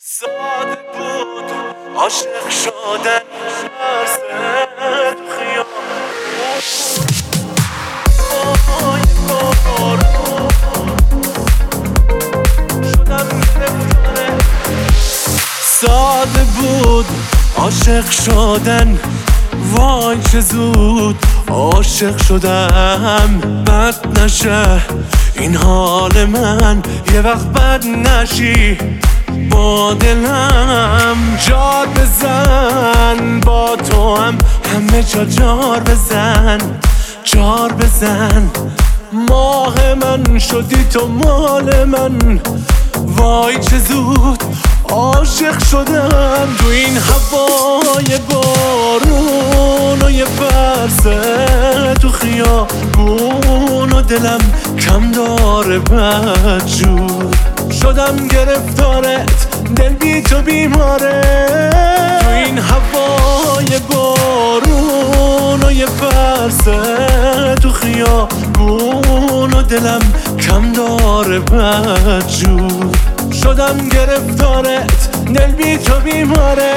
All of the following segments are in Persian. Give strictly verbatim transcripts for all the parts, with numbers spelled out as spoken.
ساده بود عاشق شدن درس تو خیابون شدم گرفتاره. ساده بود عاشق شدن، وای چه زود عاشق شدم. بد نشه این حال من، یه وقت بد نشی با دلم. جار بزن با تو هم همه جا جار بزن، جار بزن. ماه من شدی تو مال من، وای چه زود عاشق شدم. تو این هوای بارون و یه برسه تو خیابون و دلم کم داره بدجور. شدم گرفتارت، دل بی تو بیماره. تو این هوای بارون و یه برسه تو خیابون و دلم کم داره بدجور. شدم گرفتارت، دل بی تو بیماره.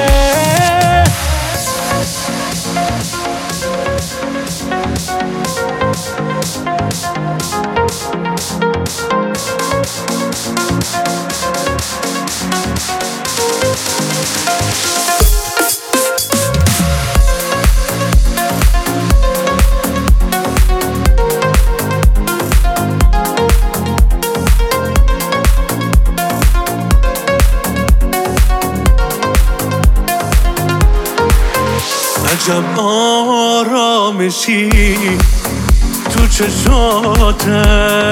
عجب آرامشی تو چشاته،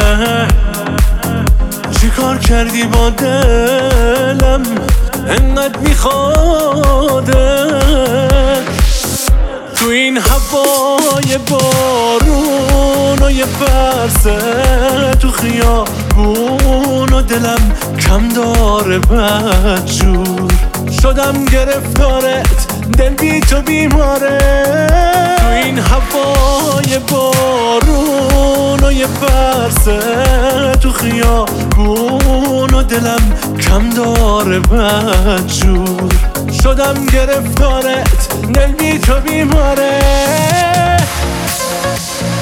چی کار کردی با دلم انقدر میخواده. تو این هوای بارون و یه برسه تو خیابون و دلم کم داره بدجور. شدم گرفتارت، دل بی تو بیماره. تو این هوای بارون و یه برسه تو خیابون و دلم کم داره بدجور. شدم گرفتارت، دل بی تو بیماره.